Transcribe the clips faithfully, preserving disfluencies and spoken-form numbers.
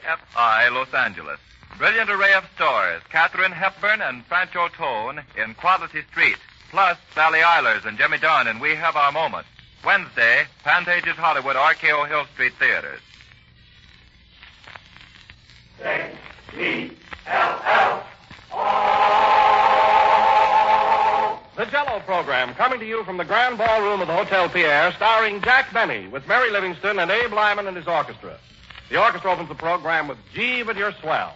F I, Los Angeles. Brilliant array of stores, Katharine Hepburn and Francho Tone in Quality Street, plus Sally Eilers and Jimmy Dunn in We Have Our Moment. Wednesday, Pantages Hollywood, R K O Hill Street Theaters. H E L L O. The Jell-O program, coming to you from the Grand Ballroom of the Hotel Pierre, starring Jack Benny with Mary Livingston and Abe Lyman and his orchestra. The orchestra opens the program with Gee, But You're Swell.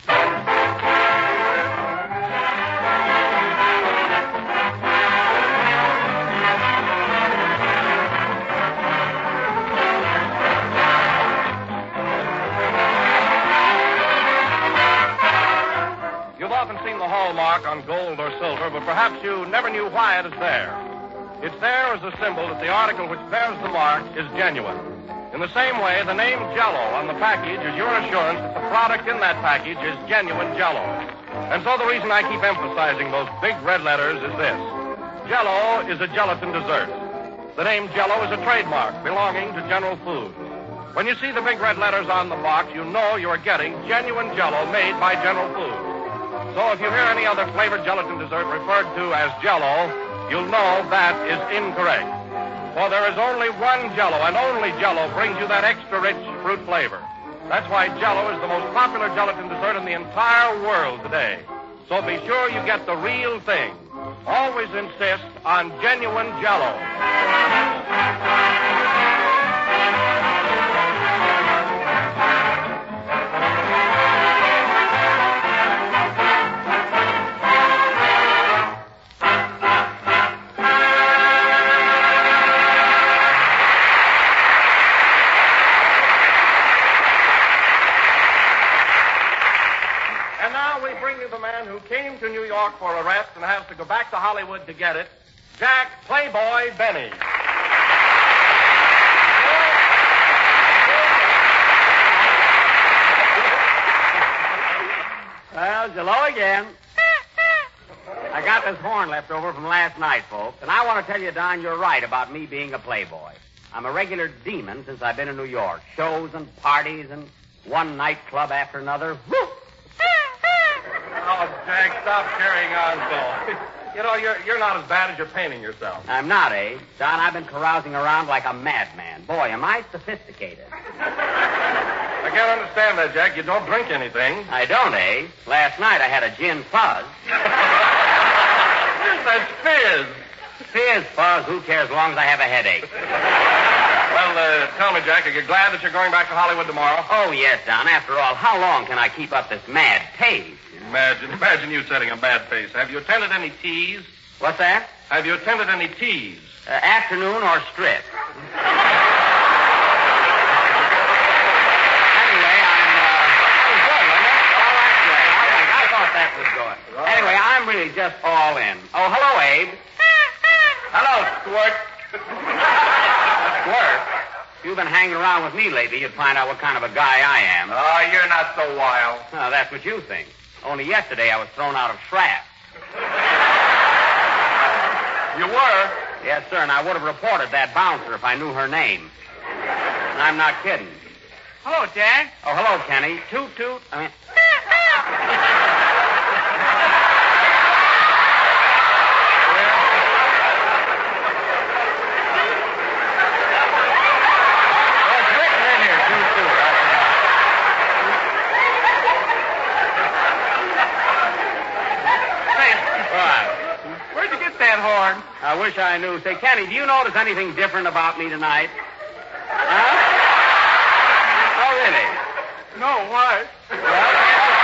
You've often seen the hallmark on gold or silver, but perhaps you never knew why it is there. It's there as a symbol that the article which bears the mark is genuine. In the same way, the name Jell-O on the package is your assurance that the product in that package is genuine Jell-O. And so the reason I keep emphasizing those big red letters is this. Jell-O is a gelatin dessert. The name Jell-O is a trademark belonging to General Foods. When you see the big red letters on the box, you know you are getting genuine Jell-O made by General Foods. So if you hear any other flavored gelatin dessert referred to as Jell-O, you'll know that is incorrect. For there is only one Jell-O, and only Jell-O brings you that extra rich fruit flavor. That's why Jell-O is the most popular gelatin dessert in the entire world today. So be sure you get the real thing. Always insist on genuine Jell-O. Came to New York for a rest and has to go back to Hollywood to get it, Jack Playboy Benny. Well, hello again. I got this horn left over from last night, folks, and I want to tell you, Don, you're right about me being a playboy. I'm a regular demon since I've been in New York. Shows and parties and one nightclub after another. Woo! Oh, Jack, stop carrying on so. You know, you're you're not as bad as you're painting yourself. I'm not, eh? Don, I've been carousing around like a madman. Boy, am I sophisticated. I can't understand that, Jack. You don't drink anything. I don't, eh? Last night I had a gin fuzz. That's fizz. Fizz, fuzz, who cares as long as I have a headache? Well, uh, tell me, Jack, are you glad that you're going back to Hollywood tomorrow? Oh, yes, Don. After all, how long can I keep up this mad pace? Imagine, imagine you setting a bad pace. Have you attended any teas? What's that? Have you attended any teas? Uh, afternoon or strip? Anyway, I'm, uh, that was good, wasn't it? Oh, that's great. I, like, I thought that was good. Right. Anyway, I'm really just all in. Oh, hello, Abe. Hello, Squirt. Squirt? If you've been hanging around with me lately, you'd find out what kind of a guy I am. Oh, you're not so wild. Oh, that's what you think. Only yesterday I was thrown out of Shraps. You were? Yes, sir, and I would have reported that bouncer if I knew her name. And I'm not kidding. Hello, Jack. Oh, hello, Kenny. Toot, toot. I mean... I wish I knew. Say, Kenny, do you notice anything different about me tonight? Huh? Oh, really? No, what? Well,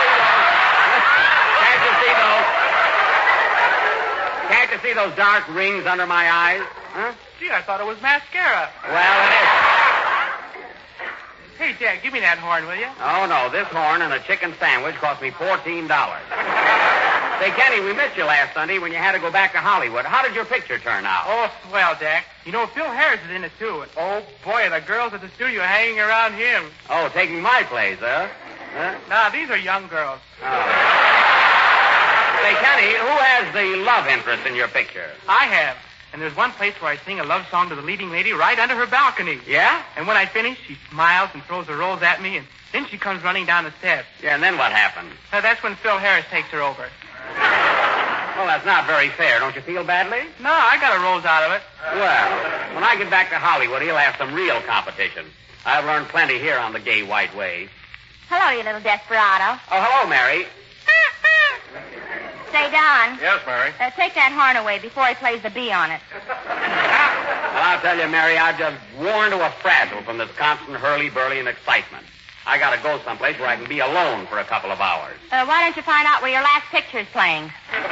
can't you see those... Can't you see those... Can't you see those dark rings under my eyes? Huh? Gee, I thought it was mascara. Well, it is. Hey, Jack, give me that horn, will you? Oh, no. This horn and a chicken sandwich cost me fourteen dollars. Say, Kenny, we missed you last Sunday when you had to go back to Hollywood. How did your picture turn out? Oh, swell, Jack. You know, Phil Harris is in it, too. And, oh, boy, the girls at the studio are hanging around him. Oh, taking my place, huh? huh? Nah, these are young girls. Oh. Say, Kenny, who has the love interest in your picture? I have. And there's one place where I sing a love song to the leading lady right under her balcony. Yeah? And when I finish, she smiles and throws the rose at me, and then she comes running down the steps. Yeah, and then what happened? Uh, that's when Phil Harris takes her over. Well, that's not very fair. Don't you feel badly? No, I got a rose out of it. Well, when I get back to Hollywood, he'll have some real competition. I've learned plenty here on the gay white way. Hello, you little desperado. Oh, hello, Mary. Say, Don. Yes, Mary. Uh, take that horn away before he plays the bee on it. Well, I'll tell you, Mary, I've just worn to a frazzle from this constant hurly-burly and excitement. I gotta go someplace where I can be alone for a couple of hours. Uh, why don't you find out where your last picture's playing?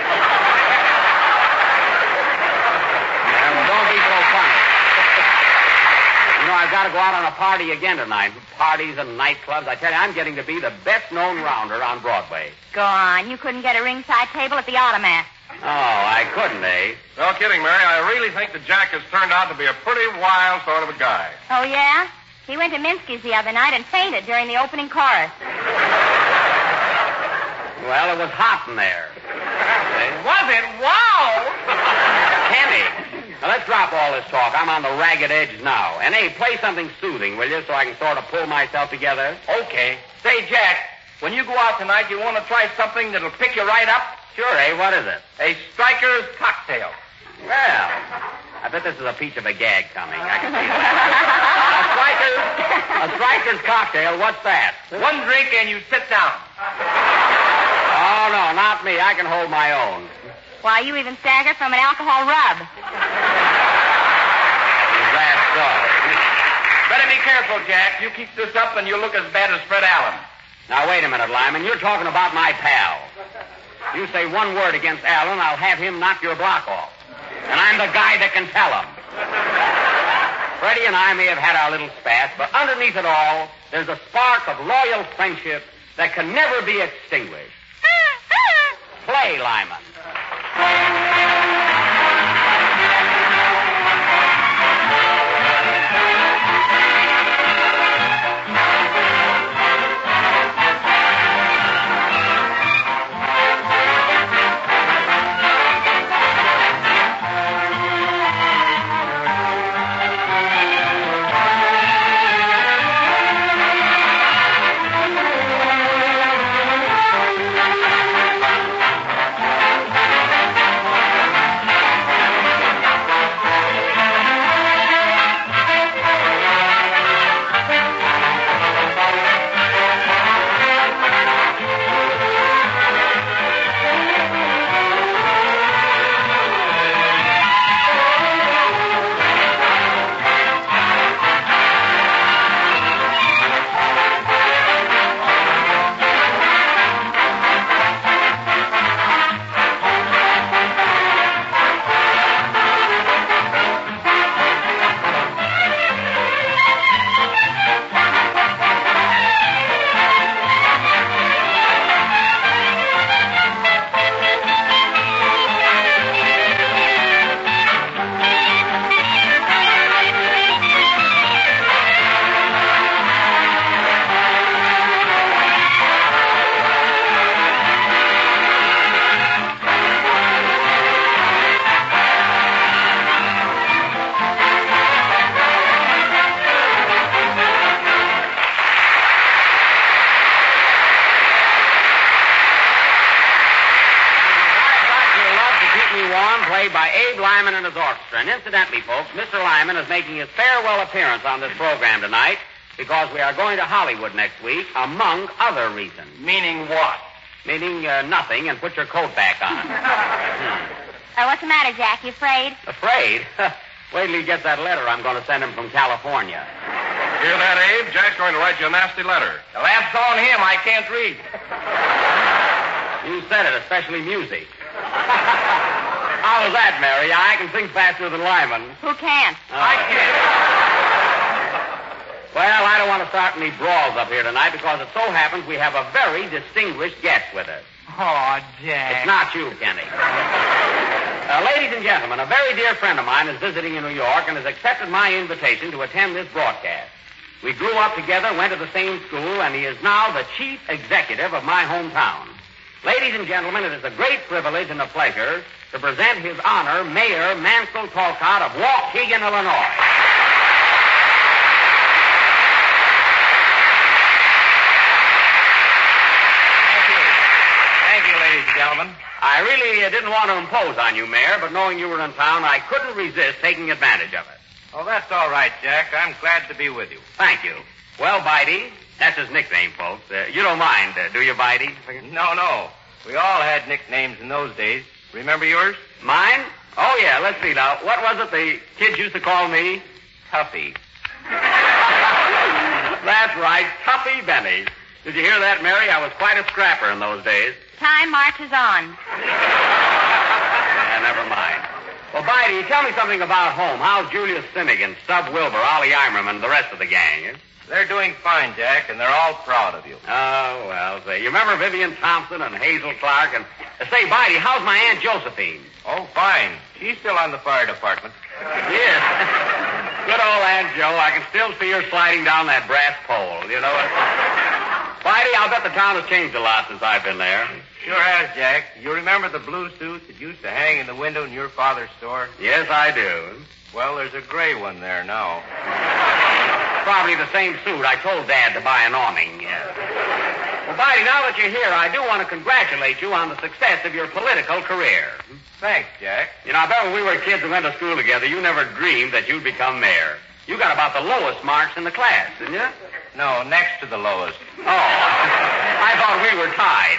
Yeah, well, don't be so funny. You know, I've got to go out on a party again tonight. Parties and nightclubs. I tell you, I'm getting to be the best-known rounder on Broadway. Go on. You couldn't get a ringside table at the Automat. Oh, I couldn't, eh? No kidding, Mary. I really think that Jack has turned out to be a pretty wild sort of a guy. Oh, yeah? He went to Minsky's the other night and fainted during the opening chorus. Well, it was hot in there. Was it? Wow! Kenny, now let's drop all this talk. I'm on the ragged edge now. And, hey, play something soothing, will you, so I can sort of pull myself together? Okay. Say, Jack, when you go out tonight, you want to try something that'll pick you right up? Sure, eh? What is it? A Striker's cocktail. Well, I bet this is a peach of a gag coming. I can see that. a striker's, a striker's cocktail, what's that? One drink and you sit down. Oh, no, not me. I can hold my own. Why, you even stagger from an alcohol rub. Is that so? Better be careful, Jack. You keep this up and you'll look as bad as Fred Allen. Now, wait a minute, Lyman. You're talking about my pal. You say one word against Allen, I'll have him knock your block off. And I'm the guy that can tell him. Freddie and I may have had our little spat, but underneath it all, there's a spark of loyal friendship that can never be extinguished. Play, Lyman. By Abe Lyman and his orchestra. And incidentally, folks, Mister Lyman is making his farewell appearance on this program tonight because we are going to Hollywood next week, among other reasons. Meaning what? Meaning uh, nothing, and put your coat back on. hmm. Uh, what's the matter, Jack? You afraid? Afraid? Wait till he gets that letter I'm going to send him from California. Hear that, Abe? Jack's going to write you a nasty letter. The laugh's on him. I can't read. You said it, especially music. How was that, Mary? I can sing faster than Lyman. Who can't? Oh. I can't. Well, I don't want to start any brawls up here tonight because it so happens we have a very distinguished guest with us. Oh, Jack. It's not you, Kenny. Uh, ladies and gentlemen, a very dear friend of mine is visiting in New York and has accepted my invitation to attend this broadcast. We grew up together, went to the same school, and he is now the chief executive of my hometown. Ladies and gentlemen, it is a great privilege and a pleasure to present His Honor Mayor Mansell Talcott of Waukegan, Illinois. Thank you. Thank you, ladies and gentlemen. I really uh, didn't want to impose on you, Mayor, but knowing you were in town, I couldn't resist taking advantage of it. Oh, that's all right, Jack. I'm glad to be with you. Thank you. Well, Bitey, that's his nickname, folks. Uh, you don't mind, uh, do you, Bitey? No, no. We all had nicknames in those days. Remember yours? Mine? Oh, yeah. Let's see now. What was it the kids used to call me? Tuffy. That's right. Tuffy Benny. Did you hear that, Mary? I was quite a scrapper in those days. Time marches on. Yeah, never mind. Well, Bitey, tell me something about home. How's Julius Finnegan, Stub Wilbur, Ollie Eimerman, and the rest of the gang? Eh? They're doing fine, Jack, and they're all proud of you. Oh, well, say, you remember Vivian Thompson and Hazel Clark? And uh, say, Bitey, how's my Aunt Josephine? Oh, fine. She's still on the fire department. Yes. Good old Aunt Joe. I can still see her sliding down that brass pole. You know what? Bitey, I'll bet the town has changed a lot since I've been there. Sure has, Jack. You remember the blue suit that used to hang in the window in your father's store? Yes, I do. Well, there's a gray one there now. Probably the same suit. I told Dad to buy an awning. Yeah. Well, Bitey, now that you're here, I do want to congratulate you on the success of your political career. Thanks, Jack. You know, I bet when we were kids and went to school together, you never dreamed that you'd become mayor. You got about the lowest marks in the class, didn't you? No, next to the lowest. Oh. I thought we were tied.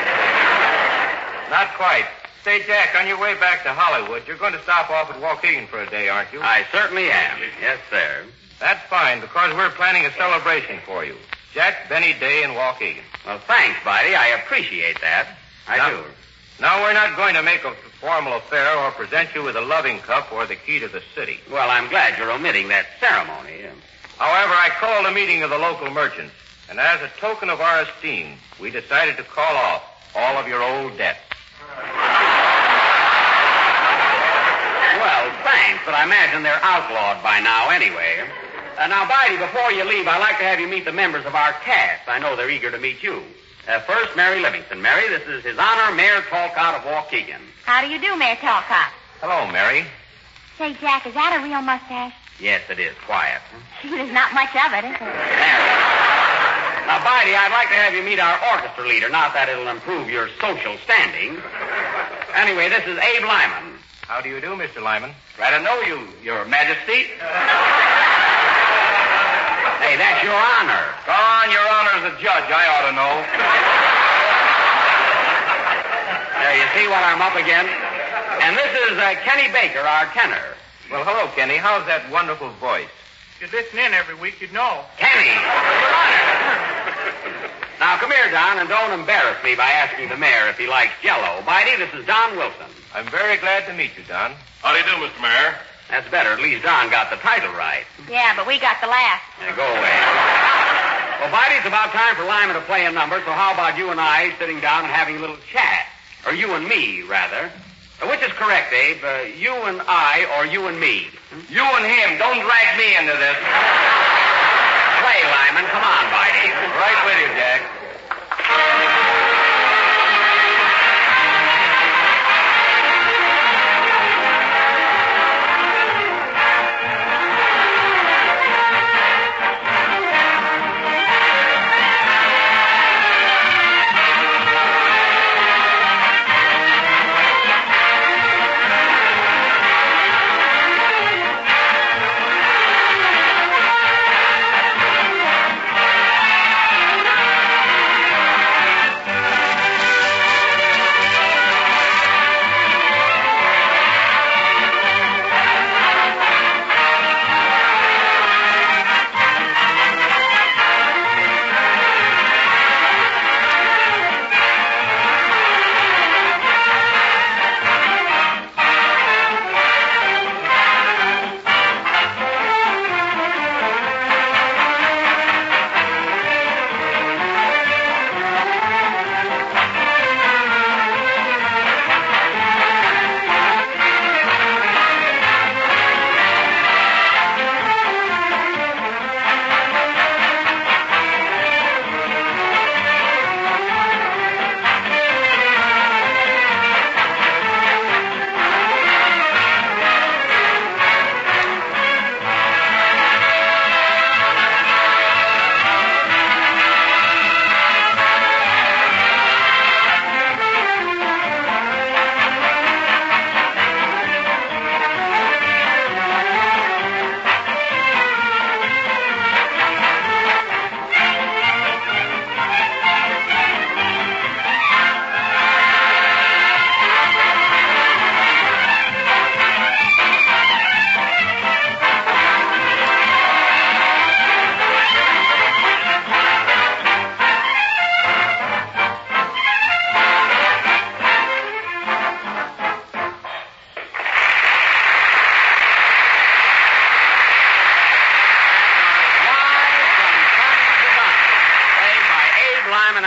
Not quite. Say, Jack, on your way back to Hollywood, you're going to stop off at Waukegan for a day, aren't you? I certainly am. Yes, sir. That's fine, because we're planning a celebration for you. Jack Benny Day in Waukegan. Well, thanks, Bitey. I appreciate that. I now, do. Now, we're not going to make a formal affair or present you with a loving cup or the key to the city. Well, I'm glad you're omitting that ceremony. However, I called a meeting of the local merchants, and as a token of our esteem, we decided to call off all of your old debts. Well, thanks, but I imagine they're outlawed by now anyway. Uh, now, Bitey, before you leave, I'd like to have you meet the members of our cast. I know they're eager to meet you. Uh, first, Mary Livingston. Mary, this is His Honor Mayor Talcott of Waukegan. How do you do, Mayor Talcott? Hello, Mary. Say, Jack, is that a real mustache? Yes, it is. Quiet. Gee, there's not much of it, is there? Mary. Now, Bitey, I'd like to have you meet our orchestra leader. Not that it'll improve your social standing. Anyway, this is Abe Lyman. How do you do, Mister Lyman? Glad to know you, Your Majesty. Hey, that's Your Honor. Go on, Your Honor, as a judge. I ought to know. There, you see what I'm up against? And this is uh, Kenny Baker, our tenor. Well, hello, Kenny. How's that wonderful voice? If you'd listen in every week, you'd know. Kenny! Your Honor! Now, come here, Don, and don't embarrass me by asking the mayor if he likes Jell-O. Bitey, this is Don Wilson. I'm very glad to meet you, Don. How do you do, Mister Mayor? That's better. At least Don got the title right. Yeah, but we got the last. Now, go away. Well, Bitey, it's about time for Lyman to play a number, so how about you and I sitting down and having a little chat? Or you and me, rather. Uh, which is correct, Abe? Uh, you and I or you and me? Hmm? You and him. Don't drag me into this. Play, Lyman. Come on, Bitey. Right with you, Jack.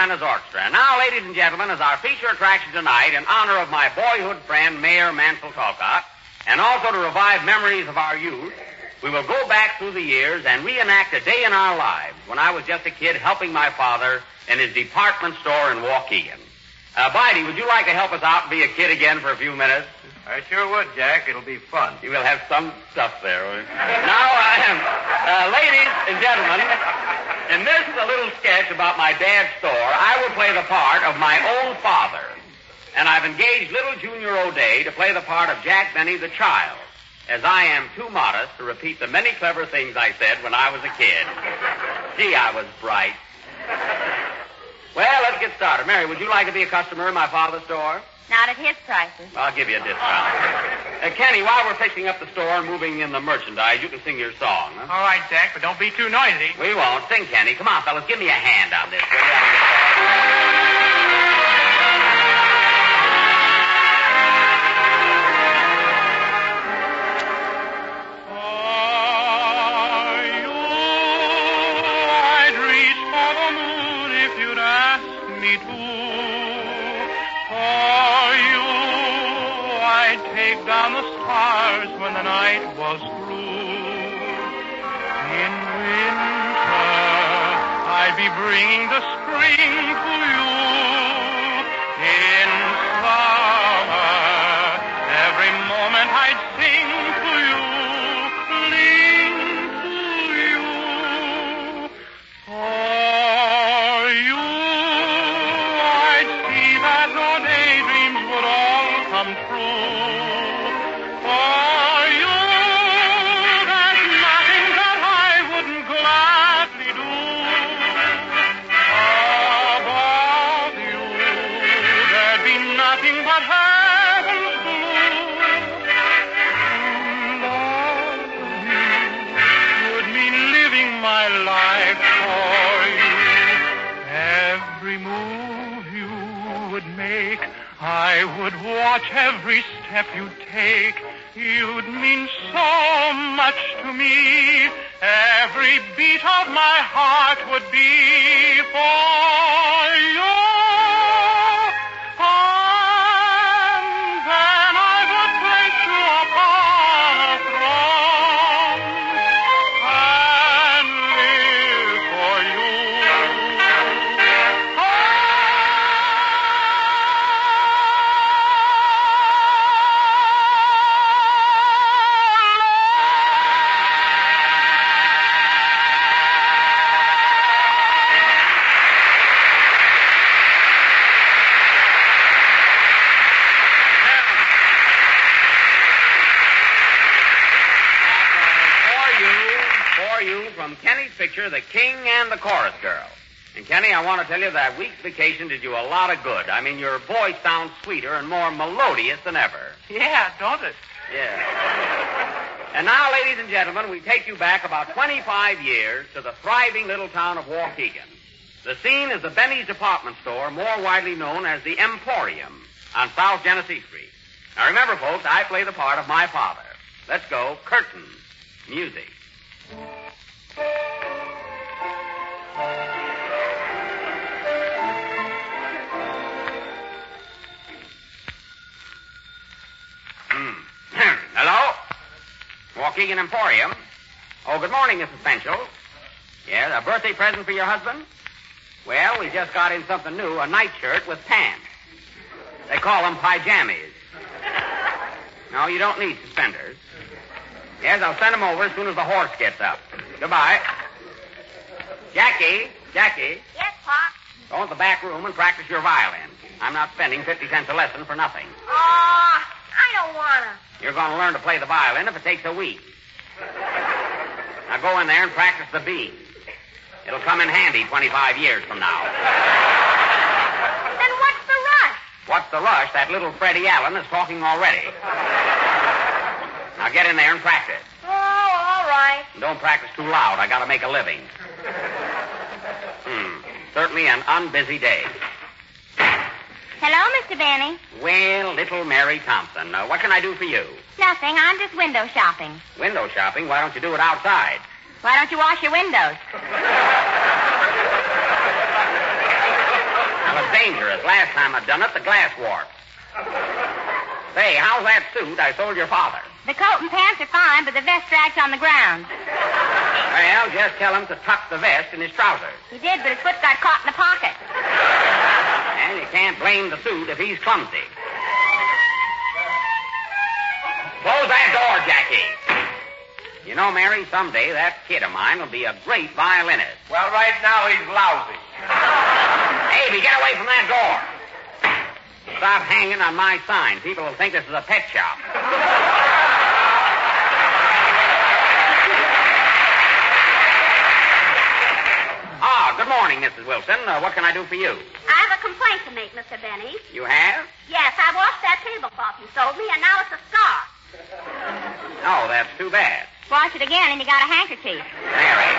and his orchestra. And now, ladies and gentlemen, as our feature attraction tonight, in honor of my boyhood friend, Mayor Mansell Talcott, and also to revive memories of our youth, we will go back through the years and reenact a day in our lives when I was just a kid helping my father in his department store in Waukegan. Uh, Bidey, would you like to help us out and be a kid again for a few minutes? I sure would, Jack. It'll be fun. You will have some stuff there. Now, uh, uh, ladies and gentlemen, in this a little sketch about my dad's store, I will play the part of my own father. And I've engaged little Junior O'Day to play the part of Jack Benny the child, as I am too modest to repeat the many clever things I said when I was a kid. Gee, I was bright. Well, let's get started. Mary, would you like to be a customer in my father's store? Not at his prices. I'll give you a discount. Uh, Kenny, while we're fixing up the store and moving in the merchandise, you can sing your song. Huh? All right, Jack, but don't be too noisy. We won't. Sing, Kenny. Come on, fellas. Give me a hand on this, will you? Down the stars when the night was through. In winter, I'd be bringing the spring to you. In summer, every moment I'd sing to you, cling to you. For you, I'd see that no daydreams would all come true. I would watch every step you take. You'd mean so much to me. Every beat of my heart would be for you. And then I would place you upon a throne and live for you. Picture The King and the Chorus Girl. And, Kenny, I want to tell you that week's vacation did you a lot of good. I mean, your voice sounds sweeter and more melodious than ever. Yeah, don't it? Yeah. And now, ladies and gentlemen, we take you back about twenty-five years to the thriving little town of Waukegan. The scene is the Benny's department store, more widely known as the Emporium, on South Genesee Street. Now, remember, folks, I play the part of my father. Let's go. Curtain. Music. Hello? Waukegan Emporium. Oh, good morning, Missus Penchel. Yeah, a birthday present for your husband? Well, we just got in something new, a nightshirt with pants. They call them pyjamas. No, you don't need suspenders. Yes, I'll send them over as soon as the horse gets up. Goodbye. Jackie, Jackie. Yes, Pop? Go into the back room and practice your violin. I'm not spending fifty cents a lesson for nothing. Oh, I don't want to. You're going to learn to play the violin if it takes a week. Now go in there and practice the B. It'll come in handy twenty-five years from now. Then what's the rush? What's the rush? That little Freddie Allen is talking already. Now get in there and practice. Oh, all right. And don't practice too loud. I got to make a living. Hmm. Certainly an unbusy day. Hello, Mister Benny. Well, little Mary Thompson, uh, what can I do for you? Nothing. I'm just window shopping. Window shopping? Why don't you do it outside? Why don't you wash your windows? Well, it's dangerous. Last time I done it, the glass warped. Say, how's that suit I sold your father? The coat and pants are fine, but the vest drags on the ground. Well, just tell him to tuck the vest in his trousers. He did, but his foot got caught in the pocket. And you can't blame the suit if he's clumsy. Close that door, Jackie. You know, Mary, someday that kid of mine will be a great violinist. Well, right now he's lousy. Davy, get away from that door. Stop hanging on my sign. People will think this is a pet shop. Ah, good morning, Missus Wilson. Uh, what can I do for you? I have a complaint to make, Mister Benny. You have? Yes, I washed that tablecloth you sold me, and now it's a scar. Oh, that's too bad. Wash it again, and you got a handkerchief. Mary.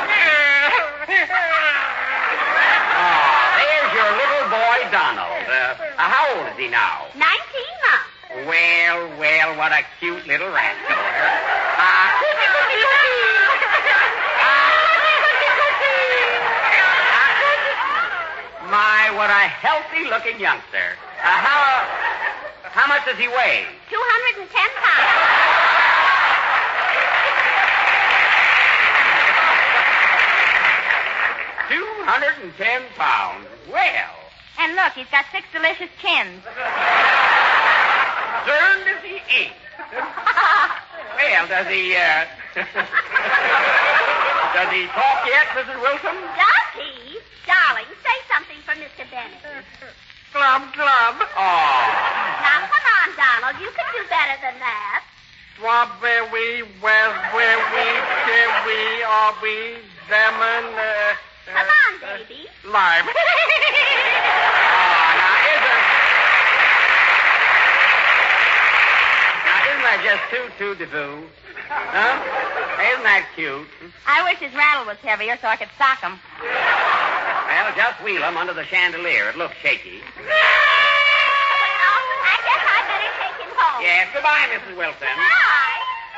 Oh, there's your little boy, Donald. Uh, uh, how old is he now? Nineteen months. Well, well, what a cute little rascal. Uh, My, what a healthy-looking youngster. Uh, how, how much does he weigh? Two hundred and ten pounds. Two hundred and ten pounds. Well. And look, he's got six delicious chins. Darn does he eat. Well, does he, uh... does he talk yet, Missus Wilson? Does he? Darling, say something for Mister Bennett. Glub, glub. Oh. Now, come on, Donald. You can do better than that. Strawberry, raspberry, cherry, aubrey, lemon, uh... Come on, baby. Lime. Oh, now, isn't... Now, isn't that just too, too de-foo? Huh? Isn't that cute? I wish his rattle was heavier so I could sock him. Well, just wheel him under the chandelier. It looks shaky. Well, I guess I'd better take him home. Yes, goodbye, Missus Wilson. Bye.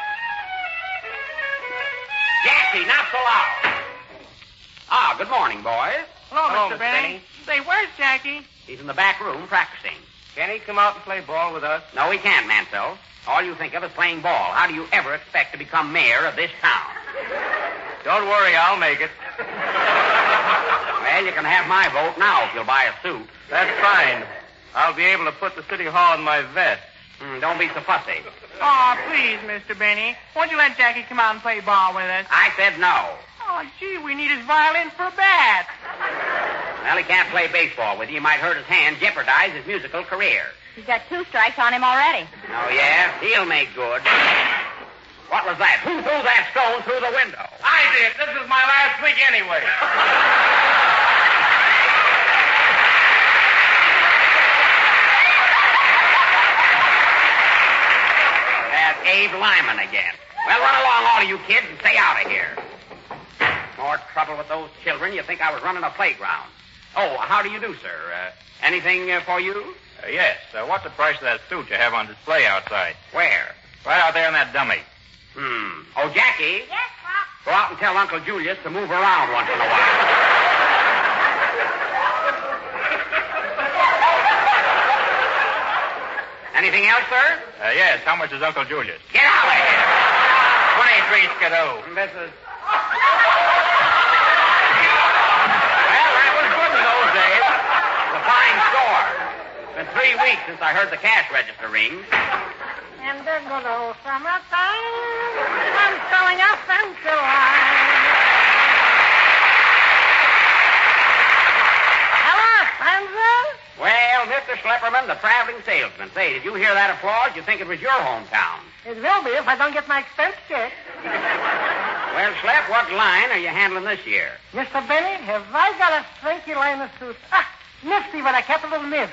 Jackie, not so loud. Ah, good morning, boys. Hello, Hello, Mister Mister Benny. Say, where's Jackie? He's in the back room practicing. Can he come out and play ball with us? No, he can't, Mansell. All you think of is playing ball. How do you ever expect to become mayor of this town? Don't worry, I'll make it. Well, you can have my vote now if you'll buy a suit. That's fine. I'll be able to put the city hall in my vest. Mm, don't be so fussy. Oh, please, Mister Benny. Won't you let Jackie come out and play ball with us? I said no. Oh, gee, we need his violin for a bat. Well, he can't play baseball with you. He might hurt his hand, jeopardize his musical career. He's got two strikes on him already. Oh, yeah? He'll make good. What was that? Who threw that stone through the window? I did. This is my last week anyway. That's Abe Lyman again. Well, run along, all of you kids, and stay out of here. More trouble with those children. You think I was running a playground. Oh, how do you do, sir? Uh, anything uh, for you? Uh, yes. Uh, what's the price of that suit you have on display outside? Where? Right out there in that dummy. Hmm. Oh, Jackie. Yes, Pop? Go out and tell Uncle Julius to move around once in a while. Anything else, sir? Uh, yes. How much is Uncle Julius? Get out of here. Twenty-three skidoo. This is... Well, that was good in those days. It's a fine score. It's been three weeks since I heard the cash register ring. And the good old summertime, I'm selling a pencil line. Hello, Spencer. Well, Mister Schlepperman, the traveling salesman. Say, did you hear that applause? You'd think it was your hometown. It will be if I don't get my expense check. Well, Schlepp, what line are you handling this year? Mister Benny, have I got a stranky line of suit? Ah, nifty with a capital nif.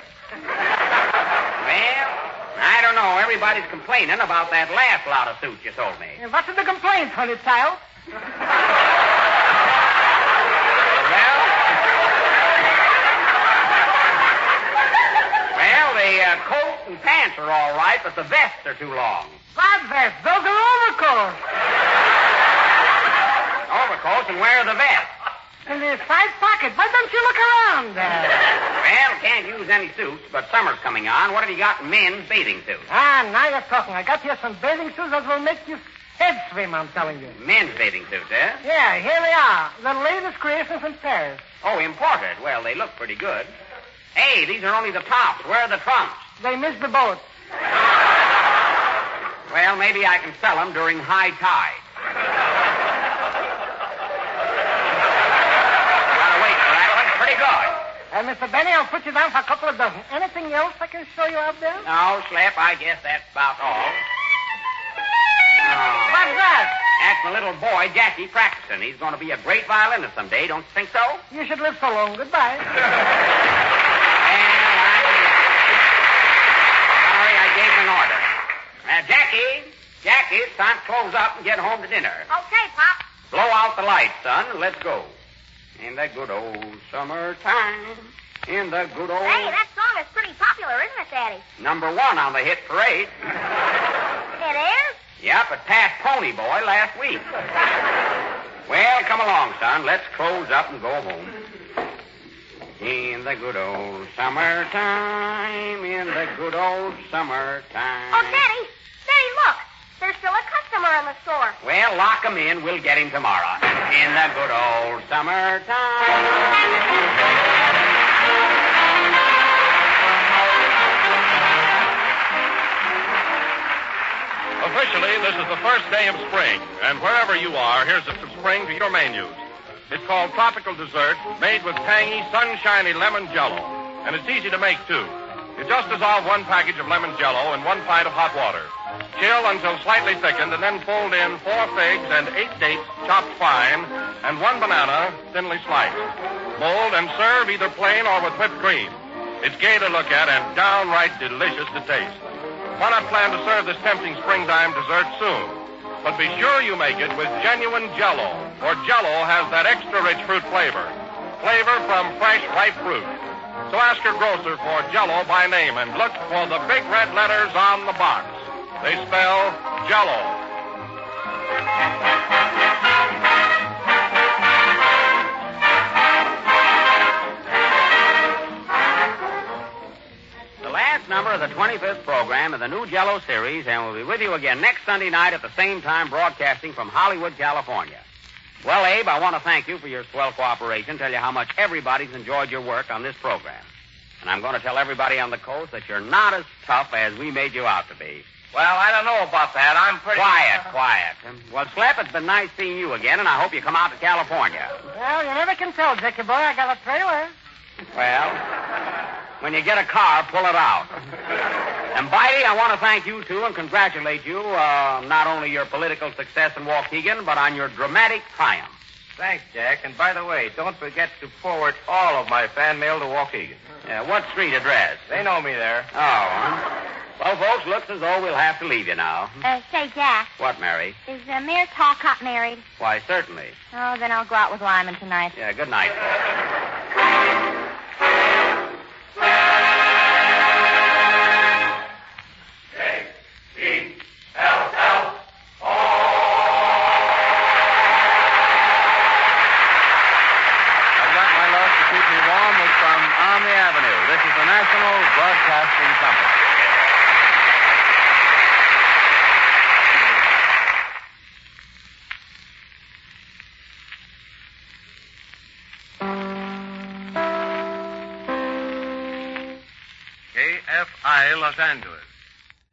Well, I don't know. Everybody's complaining about that last lot of suits you sold me. And what's the complaint, honey child? Well, well, the uh, coat and pants are all right, but the vests are too long. What vest? Those are overcoats. Overcoats, and where are the vests? in the side pocket. Why don't you look around? Uh... Well, can't use any suits, but summer's coming on. What have you got in men's bathing suits? Ah, now you're talking. I got here some bathing suits that will make you head swim, I'm telling you. Men's bathing suits, eh? Yeah, here they are. The latest creations in Paris. Oh, imported. Well, they look pretty good. Hey, these are only the tops. Where are the trunks? They missed the boat. Well, maybe I can sell them during high tide. Gotta wait for that one. Pretty good. Uh, Mister Benny, I'll put you down for a couple of dozen. Anything else I can show you out there? No, Slap, I guess that's about all. Oh. What's that? That's my little boy, Jackie, practicing. He's going to be a great violinist someday. Don't you think so? You should live so long. Goodbye. Well, I'm sorry I gave him an order. Now, Jackie, Jackie, it's time to close up and get home to dinner. Okay, Pop. Blow out the lights, son, and let's go. In the good old summertime, in the good old... Hey, that song is pretty popular, isn't it, Daddy? Number one on the hit parade. It is? Yep, it passed Pony Boy last week. Well, come along, son. Let's close up and go home. In the good old summertime, in the good old summertime. Oh, Daddy. Daddy, look. There's still a customer in the store. Well, lock him in. We'll get him tomorrow. In the good old summertime. Officially, this is the first day of spring, and wherever you are, here's a spring to your menus. It's called Tropical Dessert, made with tangy, sunshiny lemon jello, and it's easy to make, too. You just dissolve one package of lemon jello in one pint of hot water. Chill until slightly thickened, and then fold in four figs and eight dates chopped fine, and one banana thinly sliced. Mold and serve either plain or with whipped cream. It's gay to look at and downright delicious to taste. Why not plan to serve this tempting springtime dessert soon? But be sure you make it with genuine Jell-O, for Jell-O has that extra rich fruit flavor. Flavor from fresh, ripe fruit. So ask your grocer for Jell-O by name and look for the big red letters on the box. They spell Jell-O. Number of the twenty-fifth program of the new Jell-O series, and we'll be with you again next Sunday night at the same time, broadcasting from Hollywood, California. Well, Abe, I want to thank you for your swell cooperation, tell you how much everybody's enjoyed your work on this program. And I'm going to tell everybody on the coast that you're not as tough as we made you out to be. Well, I don't know about that. I'm pretty... Quiet, quiet. Well, Slap, it's been nice seeing you again, and I hope you come out to California. Well, you never can tell, Jackie boy. I got a trailer. Well... when you get a car, pull it out. And, Bitey, I want to thank you, too, and congratulate you, uh, not only your political success in Waukegan, but on your dramatic triumph. Thanks, Jack. And by the way, don't forget to forward all of my fan mail to Waukegan. Yeah, what street address? They know me there. Oh, huh? Well, folks, looks as though we'll have to leave you now. Uh, say, Jack. What, Mary? Is uh, Mayor Talcott married? Why, certainly. Oh, then I'll go out with Lyman tonight. Yeah, good night, folks. National Broadcasting Company. K F I Los Angeles.